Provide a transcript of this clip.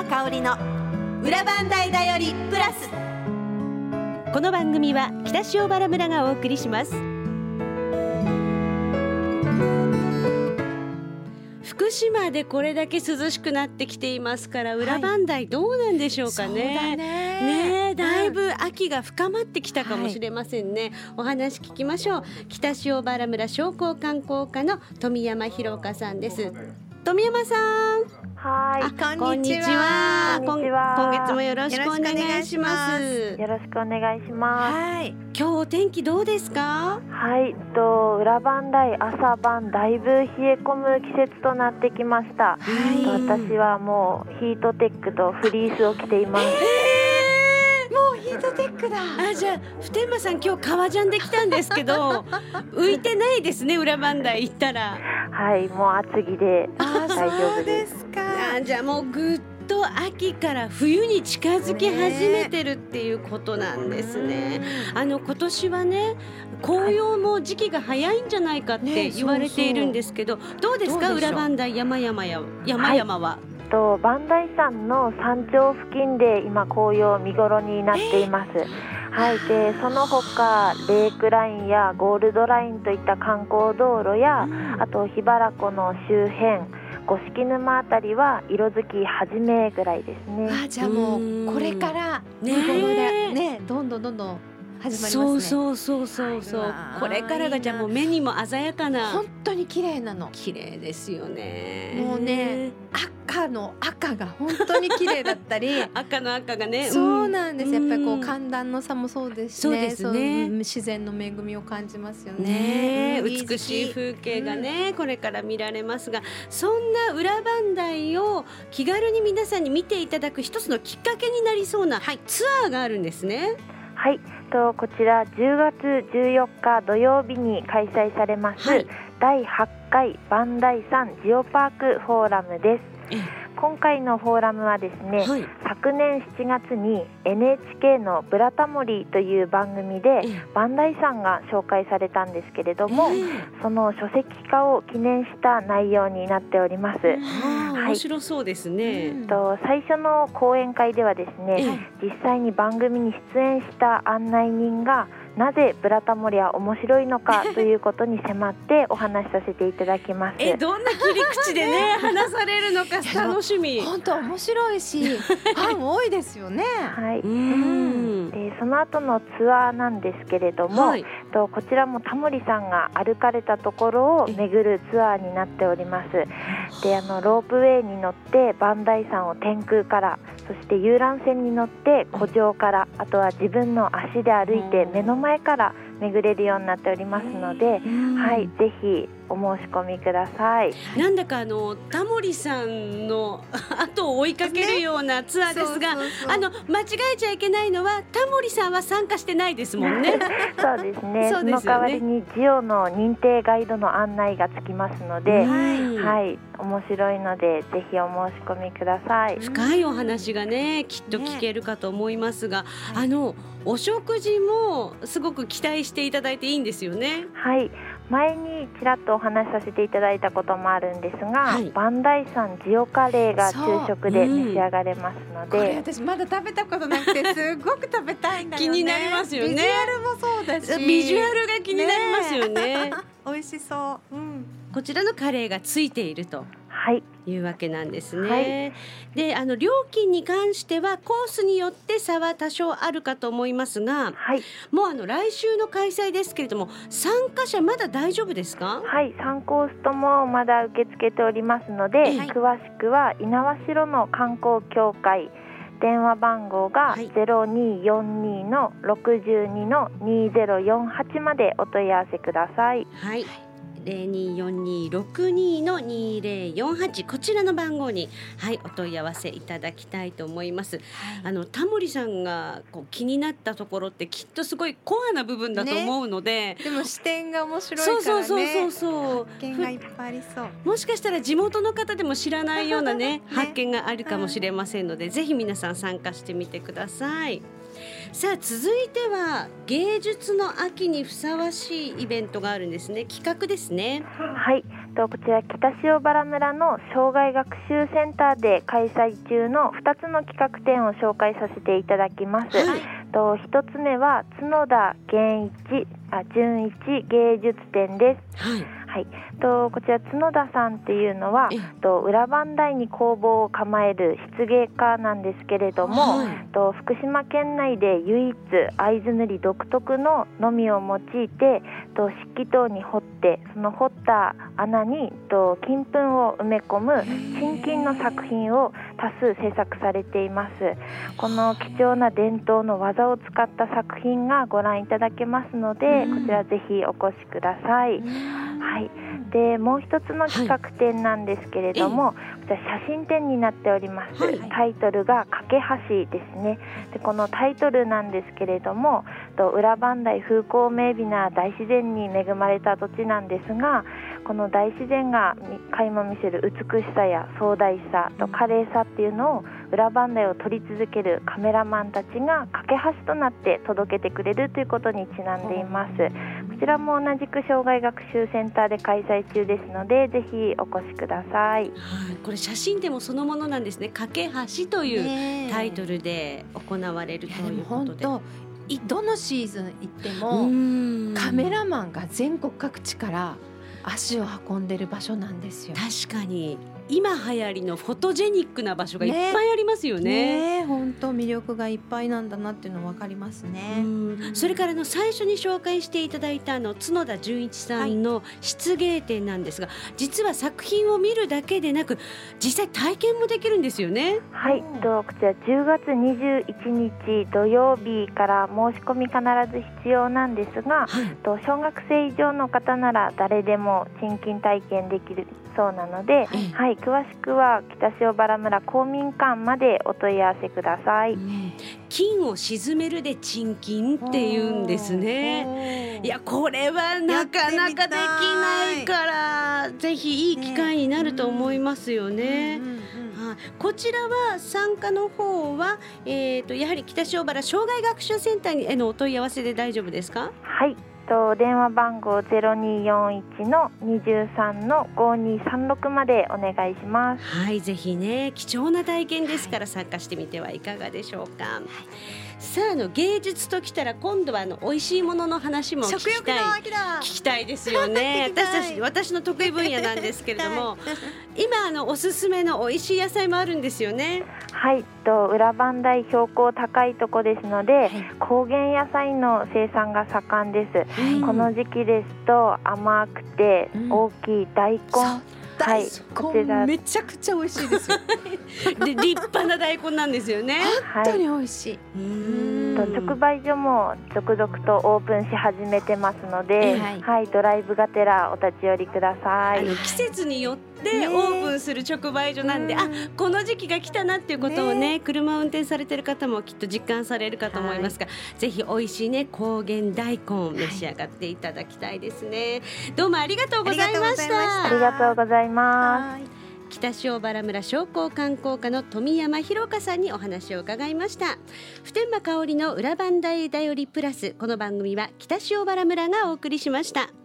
山香織の裏番台だよりプラス。 この番組は北塩原村がお送りします。福島でこれだけ涼しくなってきていますから、裏番台どうなんでしょうかね。 そうだね。 ねえ、だいぶ秋が深まってきたかもしれませんね。お話聞きましょう。北塩原村商工観光課の富山弘香さんです。富山さん。 はい、 こんにちは。今月もよろしくお願いします。 よろしくお願いします。 はい。 今日お天気どうですか？ はい、裏番台朝晩だいぶ冷え込む季節となってきました。私はもうヒートテックとフリースを着ています。 もうヒートテックだ。 じゃあ普天間さん、今日革ジャンで来たんですけど浮いてないですね、裏番台行ったら。 はい、もう厚着で大丈夫です。 そうですか。 じゃあもうぐっと秋から冬に近づき始めてるっていうことなんですね。今年はね、紅葉も時期が早いんじゃないかって言われているんですけど、どうですか、裏番台山々は。 磐梯山の山頂付近で今紅葉見頃になっています。はい、でその他レイクラインやゴールドラインといった観光道路や、あと桧原湖の周辺、五色沼あたりは色づき始めぐらいですね。 じゃあもうこれから見頃でね、どんどん始まりますね。 そうこれからがじゃあもう目にも鮮やかな、 本当に綺麗なの。 綺麗ですよね。 もうね、赤の赤が本当に綺麗だったり赤の赤がね、 そうなんです。やっぱりこう寒暖の差もそうですしね。 そうですね。 自然の恵みを感じますよね。 美しい風景がね、これから見られますが、そんな裏番台を気軽に皆さんに見ていただく一つのきっかけになりそうな、ツアーがあるんですね。 はい、こちら10月14日土曜日に開催されます、第8回磐梯山ジオパークフォーラムです。今回のフォーラムはですね、昨年7月に NHK のブラタモリという番組で磐梯山が紹介されたんですけれども、その書籍化を記念した内容になっております。 面白そうですね。 最初の講演会ではですね、実際に番組に出演した案内人がなぜブラタモリは面白いのかということに迫ってお話しさせていただきます。 どんな切り口でね話されるのか楽しみ。 本当面白いしファン多いですよね。 はい。でその後のツアーなんですけれども、こちらもタモリさんが歩かれたところを巡るツアーになっております。でロープウェイに乗って磐梯山を天空から、そして遊覧船に乗って湖上から、あとは自分の足で歩いて目の前から巡れるようになっておりますので、ぜひお申し込みください。 なんだかタモリさんの後を追いかけるようなツアーですが、間違えちゃいけないのはタモリさんは参加してないですもんね。 そうですね。その代わりにジオの認定ガイドの案内がつきますので、面白いのでぜひお申し込みください。 深いお話がね、きっと聞けるかと思いますが、お食事もすごく期待していただいていいんですよね。 はい、前にちらっとお話しさせていただいたこともあるんですが、磐梯山ジオカレーが昼食で召し上がれますので、 これ私まだ食べたことなくてすごく食べたいんだよね。 気になりますよね。 ビジュアルもそうだし、 ビジュアルが気になりますよね。 美味しそう。 こちらのカレーがついているというわけなんですね。で料金に関してはコースによって差は多少あるかと思いますが、もう来週の開催ですけれども、参加者まだ大丈夫ですか？ はい、3コースともまだ受け付けておりますので、詳しくは猪苗代の観光協会、電話番号が 0242-62-2048 までお問い合わせください。 0242-62-2048、こちらの番号に、お問い合わせいただきたいと思います。タモリさんが気になったところってきっとすごいコアな部分だと思うので、 でも視点が面白いからね。発見がいっぱいありそう。 もしかしたら地元の方でも知らないような発見があるかもしれませんので、ぜひ皆さん参加してみてください。さあ続いては芸術の秋にふさわしいイベントがあるんですね。企画ですね。 はい、 こちら北塩原村の障害学習センターで開催中の2つの企画展を紹介させていただきます。1つ目は角田純一芸術展です。こちら角田さんっていうのは裏磐梯に工房を構える漆芸家なんですけれども、福島県内で唯一会津塗独特ののみを用いて漆器等に彫って、その彫った穴に金粉を埋め込む沈金の作品を多数制作されています。この貴重な伝統の技を使った作品がご覧いただけますので、こちらぜひお越しください。でもう一つの企画展なんですけれども、こちら写真展になっております。タイトルが架け橋ですね。でこのタイトルなんですけれども、裏磐梯風光明媚な大自然に恵まれた土地なんですが、この大自然が垣間見せる美しさや壮大さと華麗さっていうのを裏磐梯を撮り続けるカメラマンたちが架け橋となって届けてくれるということにちなんでいます。こちらも同じく障害学習センターで開催中ですので、ぜひお越しください。 これ写真でもそのものなんですね。架け橋というタイトルで行われるということで、 どのシーズン行ってもカメラマンが全国各地から足を運んでる場所なんですよ。 確かに今流行りのフォトジェニックな場所がいっぱいありますよね。 本当魅力がいっぱいなんだなっていうの分かりますね。 それから最初に紹介していただいた角田純一さんの漆芸展なんですが、実は作品を見るだけでなく実際体験もできるんですよね。 こちら10月21日土曜日から申し込み必ず必要なんですが、小学生以上の方なら誰でも沈金体験できるそうなので、詳しくは北塩原村公民館までお問い合わせください。 金を沈めるで沈金っていうんですね。いやこれはなかなかできないからぜひいい機会になると思いますよね。こちらは参加の方は、やはり北塩原障害学習センターへのお問い合わせで大丈夫ですか？ 電話番号 0241-23-5236 までお願いします。 ぜひね、貴重な体験ですから参加してみてはいかがでしょうか。さあ芸術ときたら今度は美味しいものの話も聞きたいですよね。私の得意分野なんですけれども今おすすめの美味しい野菜もあるんですよね。 裏磐梯標高高いとこですので、高原野菜の生産が盛んです。この時期ですと甘くて大きい大根、こちらめちゃくちゃ美味しいですよで立派な大根なんですよね。 本当に美味しい。 直売所も続々とオープンし始めてますので、ドライブがてらお立ち寄りください。 季節によってオープンする直売所なんで、この時期が来たなっていうことをね、車を運転されてる方もきっと実感されるかと思いますが、ぜひ美味しい高原大根を召し上がっていただきたいですね。どうもありがとうございました。 ありがとうございます。 北塩原村商工観光課の富山弘香さんにお話を伺いました。普天間香織の裏磐梯だよりプラス、この番組は北塩原村がお送りしました。